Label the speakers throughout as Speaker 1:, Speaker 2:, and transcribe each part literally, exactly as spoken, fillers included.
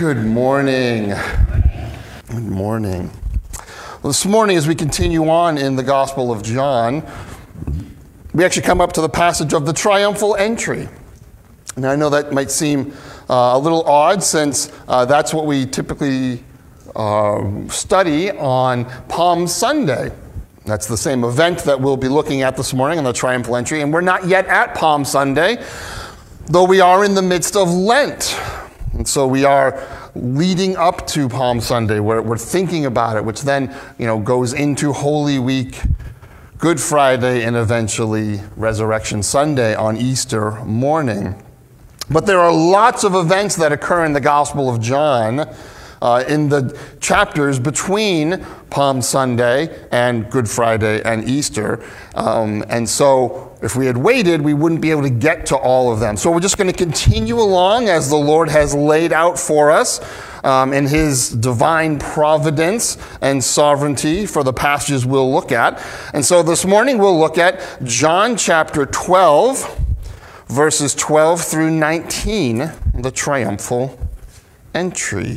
Speaker 1: Good morning. Good morning. Well, this morning, as we continue on in the Gospel of John, we actually come up to the passage of the triumphal entry. Now, I know that might seem uh, a little odd since uh, that's what we typically uh, study on Palm Sunday. That's the same event that we'll be looking at this morning on the triumphal entry, and we're not yet at Palm Sunday, though we are in the midst of Lent. And so we are leading up to Palm Sunday, where we're thinking about it, which then, you know, goes into Holy Week, Good Friday, and eventually Resurrection Sunday on Easter morning. But there are lots of events that occur in the Gospel of John uh, in the chapters between Palm Sunday and Good Friday and Easter. Um, and so if we had waited, we wouldn't be able to get to all of them. So we're just going to continue along as the Lord has laid out for us um, in his divine providence and sovereignty for the passages we'll look at. And so this morning we'll look at John chapter twelve, verses twelve through nineteen, the triumphal entry.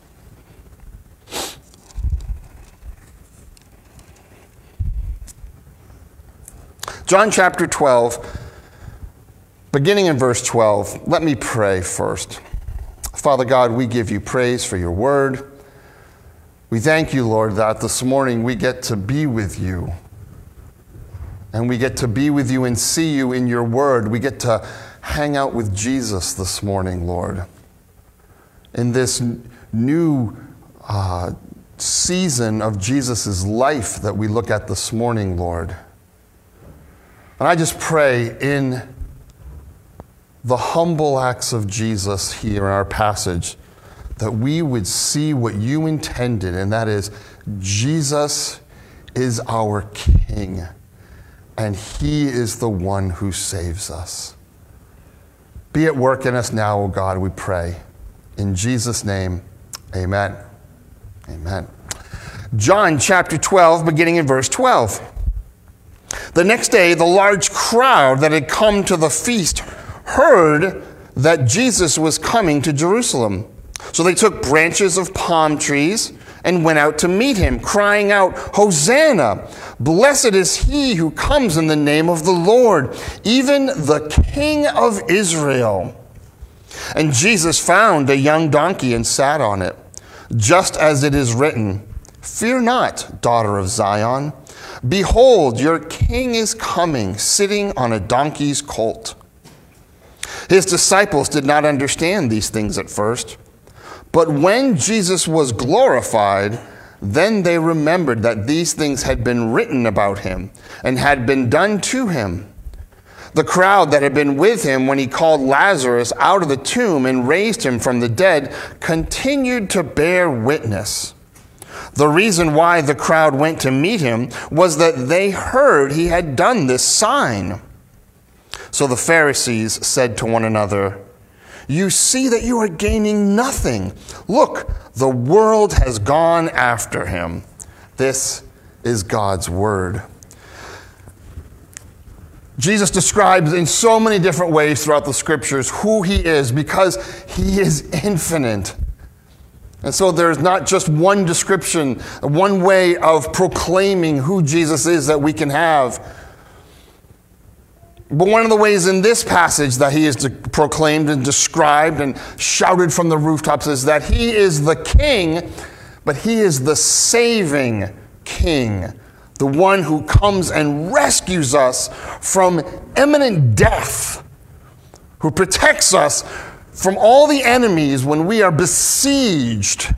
Speaker 1: John chapter twelve, beginning in verse twelve. Let me pray first. Father God, we give you praise for your word. We thank you, Lord, that this morning we get to be with you. And we get to be with you and see you in your word. We get to hang out with Jesus this morning, Lord. In this new uh, season of Jesus' life that we look at this morning, Lord. And I just pray in the humble acts of Jesus here in our passage that we would see what you intended, and that is Jesus is our King, and he is the one who saves us. Be at work in us now, O God, we pray. In Jesus' name, amen. Amen. John chapter twelve, beginning in verse twelve. The next day, the large crowd that had come to the feast heard that Jesus was coming to Jerusalem. So they took branches of palm trees and went out to meet him, crying out, "Hosanna! Blessed is he who comes in the name of the Lord, even the King of Israel." And Jesus found a young donkey and sat on it, just as it is written, "Fear not, daughter of Zion. Behold, your king is coming, sitting on a donkey's colt." His disciples did not understand these things at first. But when Jesus was glorified, then they remembered that these things had been written about him and had been done to him. The crowd that had been with him when he called Lazarus out of the tomb and raised him from the dead continued to bear witness. The reason why the crowd went to meet him was that they heard he had done this sign. So the Pharisees said to one another, "You see that you are gaining nothing. Look, the world has gone after him." This is God's word. Jesus describes in so many different ways throughout the scriptures who he is because he is infinite. And so there's not just one description, one way of proclaiming who Jesus is that we can have. But one of the ways in this passage that he is proclaimed and described and shouted from the rooftops is that he is the king, but he is the saving king, the one who comes and rescues us from imminent death, who protects us from all the enemies when we are besieged.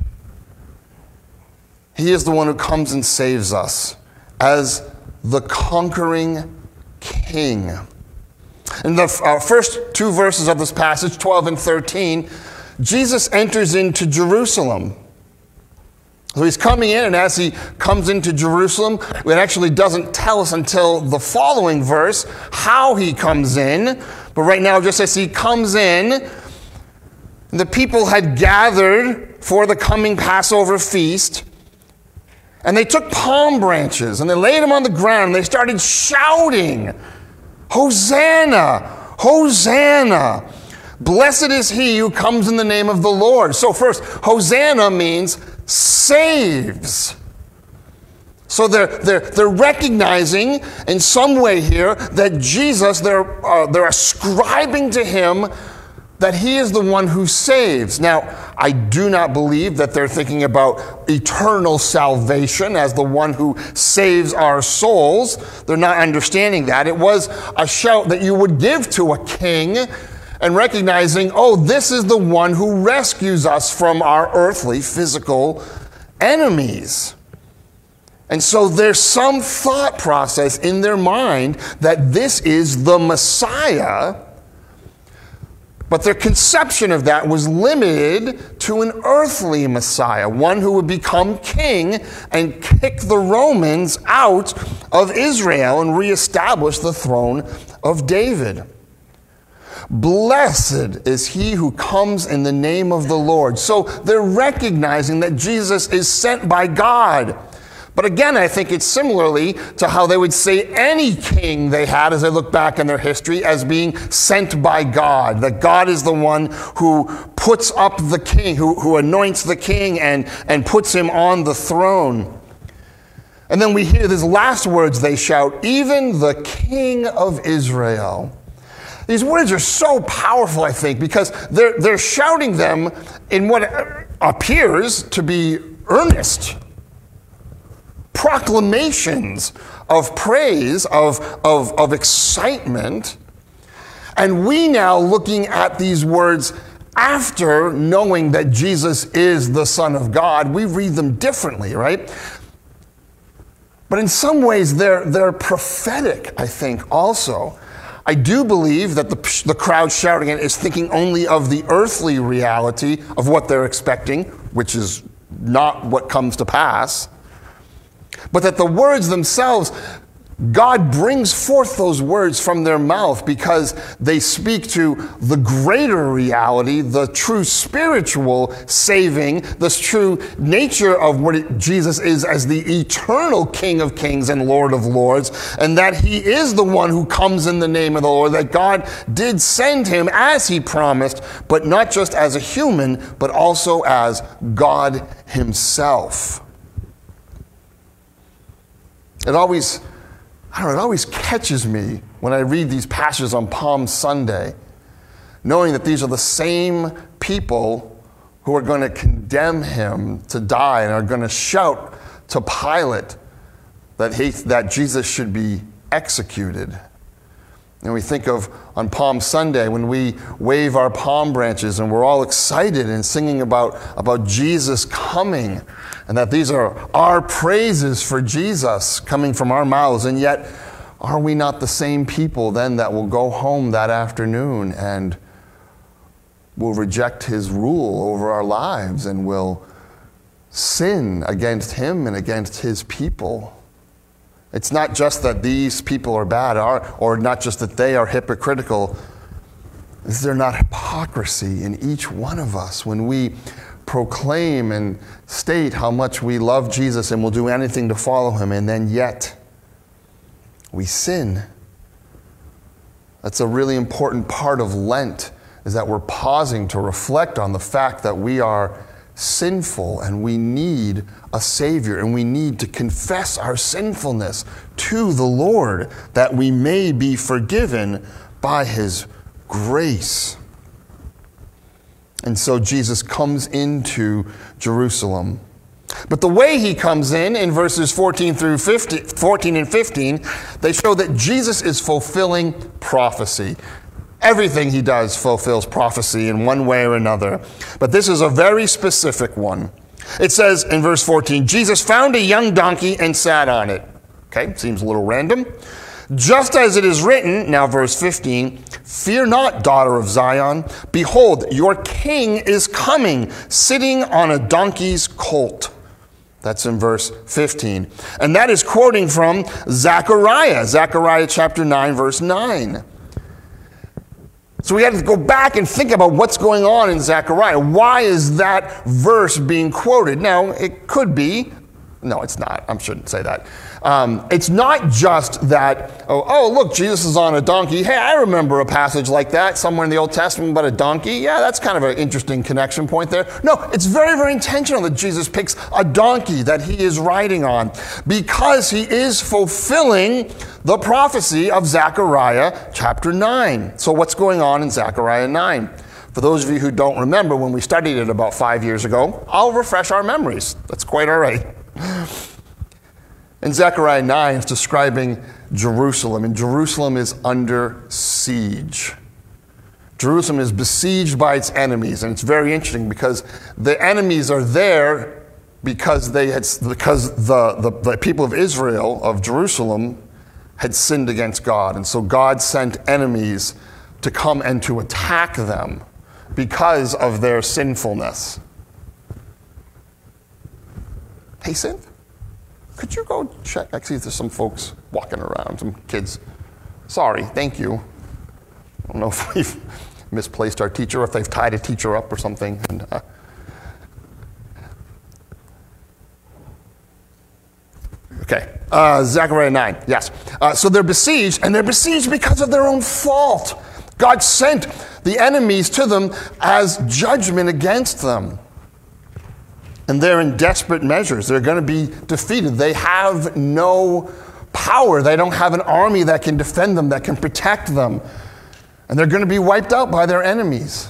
Speaker 1: He is the one who comes and saves us as the conquering king. In the uh, first two verses of this passage, twelve and thirteen, Jesus enters into Jerusalem. So he's coming in, and as he comes into Jerusalem, it actually doesn't tell us until the following verse how he comes in. But right now, just as he comes in, the people had gathered for the coming Passover feast, and they took palm branches, and they laid them on the ground, and they started shouting, "Hosanna! Hosanna! Blessed is he who comes in the name of the Lord. So first, Hosanna means saves. So they're, they're, they're recognizing in some way here that Jesus, they're, uh, they're ascribing to him that he is the one who saves. Now, I do not believe that they're thinking about eternal salvation as the one who saves our souls. They're not understanding that. It was a shout that you would give to a king and recognizing, oh, this is the one who rescues us from our earthly, physical enemies. And so there's some thought process in their mind that this is the Messiah. But their conception of that was limited to an earthly Messiah, one who would become king and kick the Romans out of Israel and reestablish the throne of David. Blessed is he who comes in the name of the Lord. So they're recognizing that Jesus is sent by God. But again, I think it's similarly to how they would say any king they had as they look back in their history as being sent by God. That God is the one who puts up the king, who, who anoints the king and, and puts him on the throne. And then we hear these last words they shout, even the King of Israel. These words are so powerful, I think, because they're, they're shouting them in what appears to be earnest proclamations of praise, of, of, of excitement. And we now, looking at these words after knowing that Jesus is the Son of God, we read them differently, right? But in some ways, they're, they're prophetic, I think, also. I do believe that the, the crowd shouting it is thinking only of the earthly reality of what they're expecting, which is not what comes to pass. But that the words themselves, God brings forth those words from their mouth because they speak to the greater reality, the true spiritual saving, the true nature of what it, Jesus is as the eternal King of Kings and Lord of Lords, and that he is the one who comes in the name of the Lord, that God did send him as he promised, but not just as a human, but also as God himself. It always, I don't know, it always catches me when I read these passages on Palm Sunday, knowing that these are the same people who are going to condemn him to die and are going to shout to Pilate that he, that Jesus should be executed. And we think of on Palm Sunday when we wave our palm branches and we're all excited and singing about, about Jesus coming, and that these are our praises for Jesus coming from our mouths. And yet, are we not the same people then that will go home that afternoon and will reject his rule over our lives and will sin against him and against his people? It's not just that these people are bad, or not just that they are hypocritical. Is there not hypocrisy in each one of us when we proclaim and state how much we love Jesus and will do anything to follow him, and then yet we sin? That's a really important part of Lent, is that we're pausing to reflect on the fact that we are sinful and we need a Savior, and we need to confess our sinfulness to the Lord that we may be forgiven by his grace. And so Jesus comes into Jerusalem. But the way he comes in, in verses fourteen through fifteen, fourteen and fifteen, they show that Jesus is fulfilling prophecy. Everything he does fulfills prophecy in one way or another. But this is a very specific one. It says in verse fourteen, Jesus found a young donkey and sat on it. Okay, seems a little random. Just as it is written, now verse fifteen, fear not, daughter of Zion. Behold, your king is coming, sitting on a donkey's colt. That's in verse fifteen. And that is quoting from Zechariah, Zechariah chapter nine, verse nine. So we have to go back and think about what's going on in Zechariah. Why is that verse being quoted? Now, it could be No, it's not. I shouldn't say that. Um, it's not just that, oh, oh, look, Jesus is on a donkey. Hey, I remember a passage like that somewhere in the Old Testament about a donkey. Yeah, that's kind of an interesting connection point there. No, it's very, very intentional that Jesus picks a donkey that he is riding on because he is fulfilling the prophecy of Zechariah chapter nine. So what's going on in Zechariah nine? For those of you who don't remember when we studied it about five years ago, I'll refresh our memories. That's quite all right. In Zechariah nine, it's describing Jerusalem, and Jerusalem is under siege. Jerusalem is besieged by its enemies, and it's very interesting because the enemies are there because they had because the, the, the people of Israel, of Jerusalem, had sinned against God, and so God sent enemies to come and to attack them because of their sinfulness. Hey, Synth, could you go check? I see there's some folks walking around, some kids. Sorry, thank you. I don't know if we've misplaced our teacher or if they've tied a teacher up or something. And, uh, okay, uh, Zechariah nine, yes. Uh, so they're besieged, and they're besieged because of their own fault. God sent the enemies to them as judgment against them. And they're in desperate measures. They're going to be defeated. They have no power. They don't have an army that can defend them, that can protect them. And they're going to be wiped out by their enemies.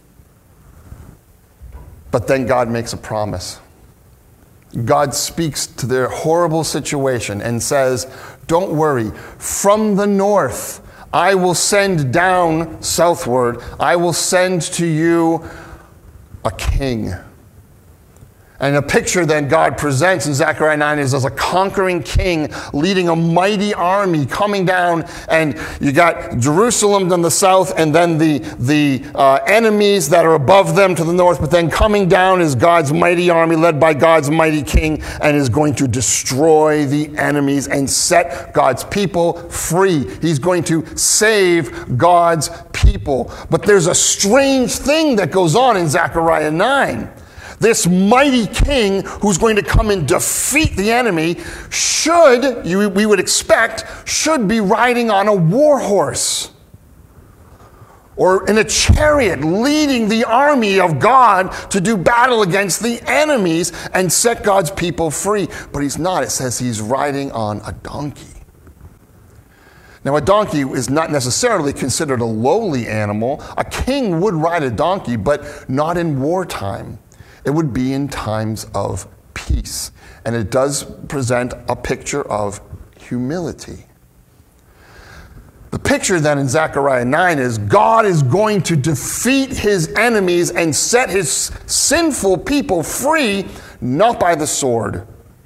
Speaker 1: But then God makes a promise. God speaks to their horrible situation and says, don't worry, from the north, I will send down southward, I will send to you a king. And a picture that God presents in Zechariah nine is as a conquering king leading a mighty army coming down, and you got Jerusalem on the south and then the, the uh, enemies that are above them to the north, but then coming down is God's mighty army led by God's mighty king and is going to destroy the enemies and set God's people free. He's going to save God's people. But there's a strange thing that goes on in Zechariah nine. This mighty king who's going to come and defeat the enemy should, you, we would expect, should be riding on a war horse or in a chariot leading the army of God to do battle against the enemies and set God's people free. But he's not. It says he's riding on a donkey. Now, a donkey is not necessarily considered a lowly animal. A king would ride a donkey, but not in wartime. It would be in times of peace. And it does present a picture of humility. The picture then in Zechariah nine is God is going to defeat his enemies and set his sinful people free, not by the sword,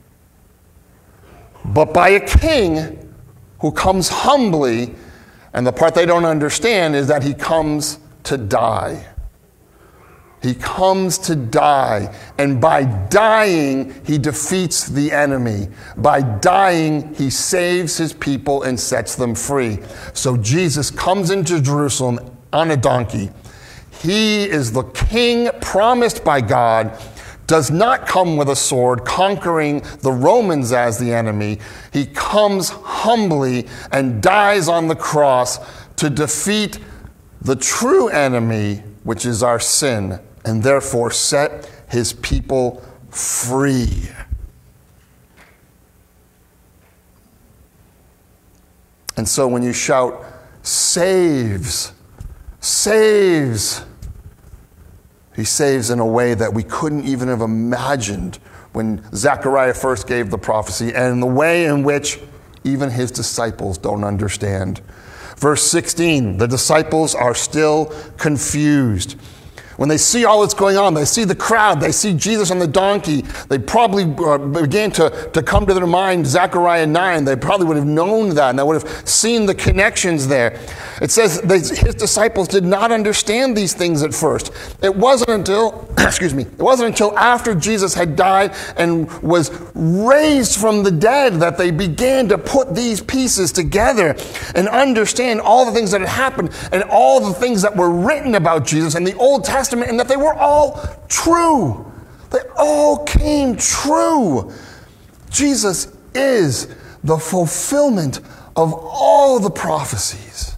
Speaker 1: but by a king who comes humbly. And the part they don't understand is that he comes to die. He comes to die, and by dying, he defeats the enemy. By dying, he saves his people and sets them free. So Jesus comes into Jerusalem on a donkey. He is the king promised by God, does not come with a sword, conquering the Romans as the enemy. He comes humbly and dies on the cross to defeat the true enemy, which is our sin, and therefore set his people free. And so when you shout, saves, saves, he saves in a way that we couldn't even have imagined when Zechariah first gave the prophecy, and in the way in which even his disciples don't understand. Verse sixteen, the disciples are still confused. When they see all that's going on, they see the crowd, they see Jesus on the donkey, they probably uh, began to, to come to their mind Zechariah nine. They probably would have known that, and they would have seen the connections there. It says that his disciples did not understand these things at first. It wasn't until, excuse me, it wasn't until after Jesus had died and was raised from the dead that they began to put these pieces together and understand all the things that had happened and all the things that were written about Jesus in the Old Testament. And that they were all true. They all came true. Jesus is the fulfillment of all the prophecies.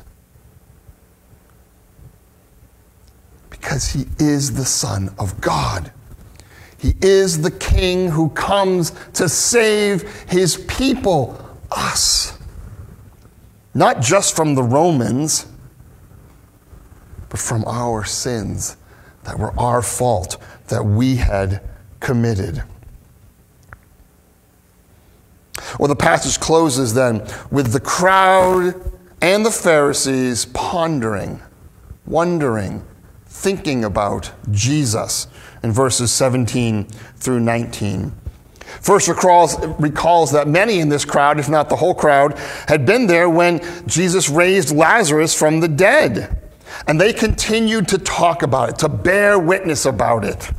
Speaker 1: Because he is the Son of God. He is the King who comes to save his people, us. Not just from the Romans, but from our sins that were our fault, that we had committed. Well, the passage closes then with the crowd and the Pharisees pondering, wondering, thinking about Jesus in verses seventeen through nineteen. First recalls, recalls that many in this crowd, if not the whole crowd, had been there when Jesus raised Lazarus from the dead. And they continued to talk about it, to bear witness about it.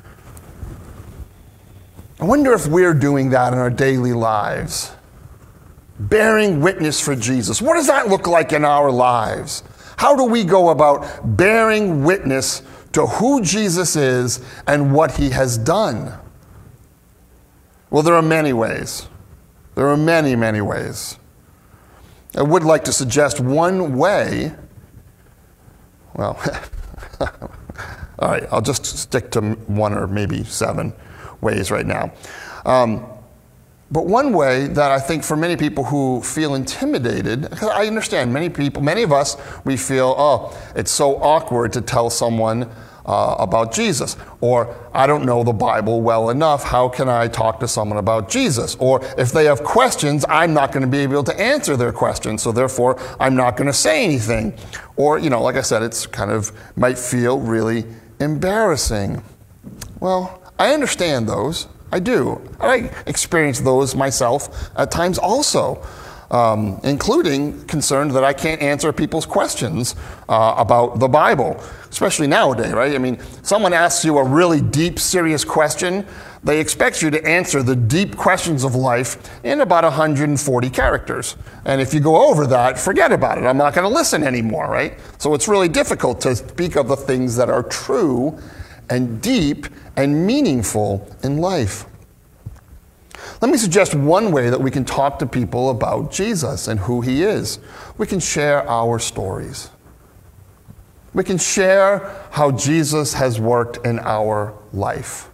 Speaker 1: I wonder if we're doing that in our daily lives. Bearing witness for Jesus. What does that look like in our lives? How do we go about bearing witness to who Jesus is and what he has done? Well, there are many ways. There are many, many ways. I would like to suggest one way. Well, all right, I'll just stick to one or maybe seven ways right now. Um, but one way that I think for many people who feel intimidated, because I understand many people, many of us, we feel, oh, it's so awkward to tell someone uh, about Jesus. Or, I don't know the Bible well enough, how can I talk to someone about Jesus? Or, if they have questions, I'm not going to be able to answer their questions, so therefore, I'm not going to say anything. Or, you know, like I said, it's kind of, might feel really embarrassing. Well, I understand those. I do. I experience those myself at times also, um, including concerned that I can't answer people's questions uh, about the Bible, especially nowadays, right? I mean, someone asks you a really deep, serious question, they expect you to answer the deep questions of life in about one hundred forty characters. And if you go over that, forget about it. I'm not going to listen anymore, right? So it's really difficult to speak of the things that are true and deep and meaningful in life. Let me suggest one way that we can talk to people about Jesus and who he is. We can share our stories. We can share how Jesus has worked in our life.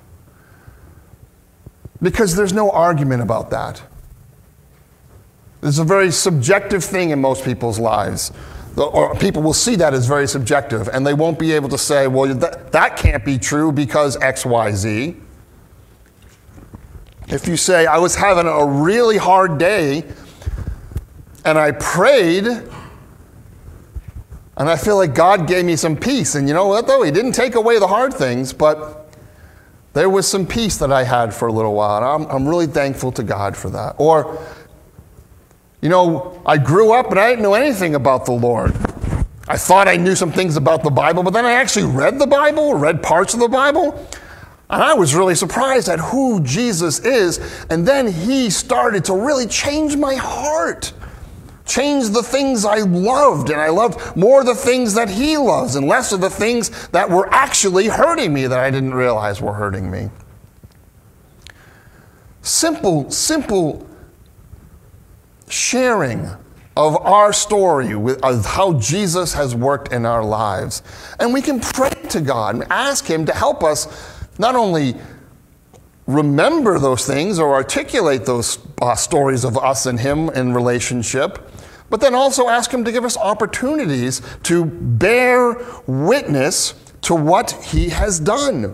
Speaker 1: Because there's no argument about that. It's a very subjective thing in most people's lives. Or people will see that as very subjective, and they won't be able to say, well, that, that can't be true because X, Y, Z. If you say, I was having a really hard day, and I prayed, and I feel like God gave me some peace. And you know what, though? He didn't take away the hard things, but there was some peace that I had for a little while, and I'm, I'm really thankful to God for that. Or, you know, I grew up and I didn't know anything about the Lord. I thought I knew some things about the Bible, but then I actually read the Bible, read parts of the Bible, and I was really surprised at who Jesus is. And then he started to really change my heart, change the things I loved, and I loved more the things that he loves and less of the things that were actually hurting me that I didn't realize were hurting me. Simple, simple sharing of our story with, of how Jesus has worked in our lives. And we can pray to God and ask him to help us not only remember those things or articulate those uh, stories of us and him in relationship, but then also ask him to give us opportunities to bear witness to what he has done.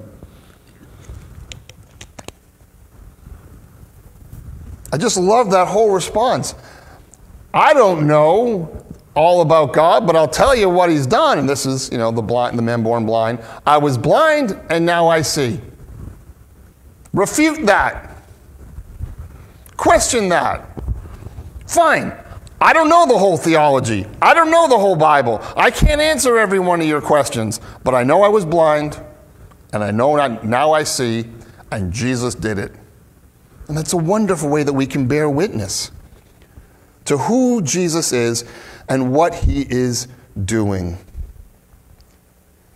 Speaker 1: I just love that whole response. I don't know all about God, but I'll tell you what he's done. And this is, you know, the blind, the man born blind. I was blind and now I see. Refute that. Question that. Fine. I don't know the whole theology. I don't know the whole Bible. I can't answer every one of your questions, but I know I was blind and I know now I see, and Jesus did it. And that's a wonderful way that we can bear witness to who Jesus is and what he is doing.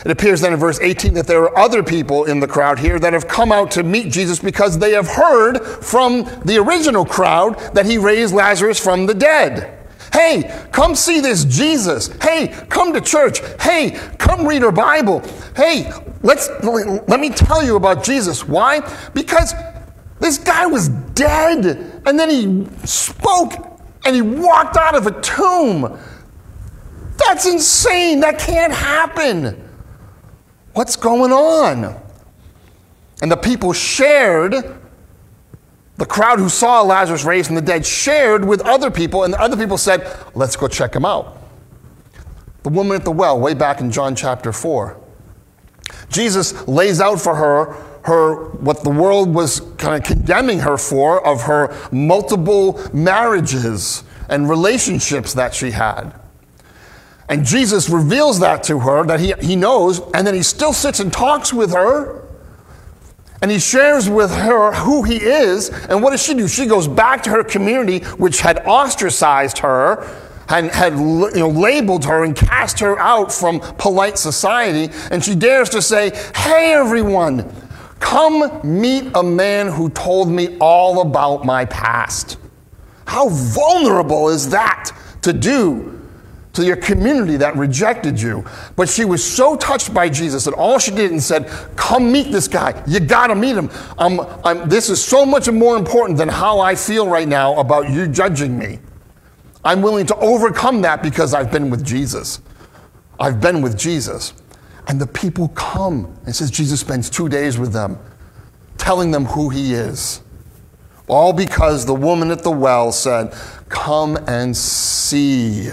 Speaker 1: It appears then in verse eighteen that there are other people in the crowd here that have come out to meet Jesus because they have heard from the original crowd that he raised Lazarus from the dead. Hey, come see this Jesus. Hey, come to church. Hey, come read our Bible. Hey, let's let me tell you about Jesus. Why? Because this guy was dead, and then he spoke, and he walked out of a tomb. That's insane. That can't happen. What's going on? And the people shared, the crowd who saw Lazarus raised from the dead shared with other people, and the other people said, let's go check him out. The woman at the well, way back in John chapter four. Jesus lays out for her, her what the world was kind of condemning her for, of her multiple marriages and relationships that she had. And Jesus reveals that to her, that he, he knows, and then he still sits and talks with her, and he shares with her who he is. And what does she do? She goes back to her community, which had ostracized her, and had you know, labeled her and cast her out from polite society, and she dares to say, hey everyone, come meet a man who told me all about my past. How vulnerable is that to do to your community that rejected you? But she was so touched by Jesus that all she did and said, come meet this guy. You gotta meet him. Um, I'm, this is so much more important than how I feel right now about you judging me. I'm willing to overcome that because I've been with Jesus. I've been with Jesus. And the people come. And it says Jesus spends two days with them, telling them who he is. All because the woman at the well said, come and see.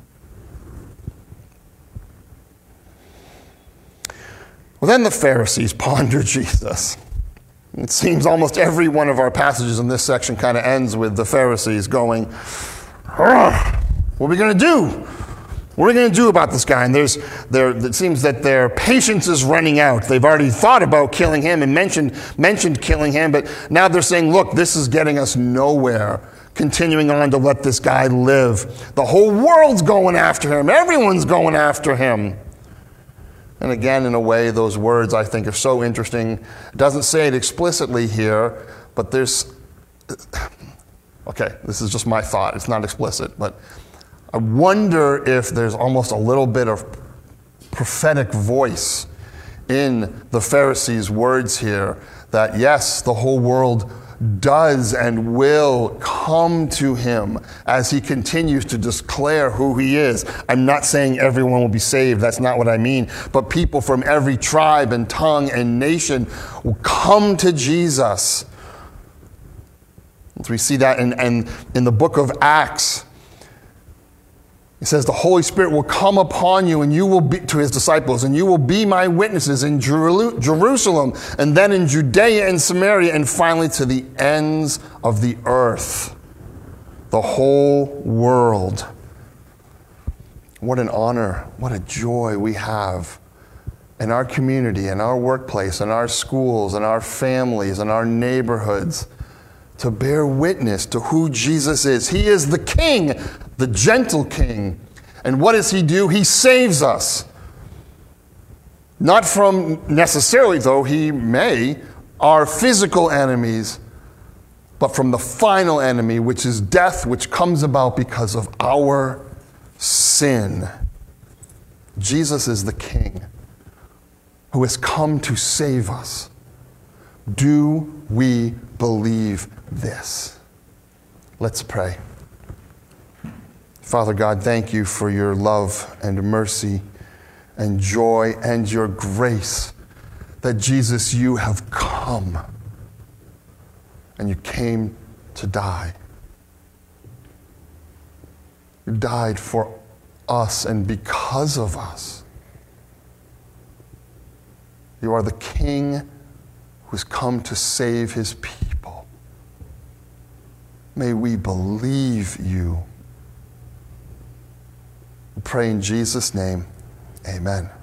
Speaker 1: Well, then the Pharisees ponder Jesus. It seems almost every one of our passages in this section kind of ends with the Pharisees going, what are we going to do? What are we going to do about this guy? And there's, there, it seems that their patience is running out. They've already thought about killing him and mentioned, mentioned killing him, but now they're saying, look, this is getting us nowhere. Continuing on to let this guy live. The whole world's going after him. Everyone's going after him. And again, in a way, those words I think are so interesting. It doesn't say it explicitly here, but there's, okay, this is just my thought. It's not explicit, but I wonder if there's almost a little bit of prophetic voice in the Pharisees' words here, that yes, the whole world does and will come to him as he continues to declare who he is. I'm not saying everyone will be saved. That's not what I mean. But people from every tribe and tongue and nation will come to Jesus. We see that in, in, in the book of Acts. It says the Holy Spirit will come upon you and you will be, to his disciples, and you will be my witnesses in Jerusalem, and then in Judea and Samaria, and finally to the ends of the earth. The whole world. What an honor, what a joy we have in our community, in our workplace, in our schools, in our families, in our neighborhoods, to bear witness to who Jesus is. He is the King, the gentle King. And what does he do? He saves us. Not from necessarily, though he may, our physical enemies, but from the final enemy, which is death, which comes about because of our sin. Jesus is the King who has come to save us. Do we believe this? Let's pray. Father God, thank you for your love and mercy and joy and your grace that Jesus, you have come and you came to die. You died for us and because of us. You are the King who's come to save his people. May we believe you. We pray in Jesus' name. Amen.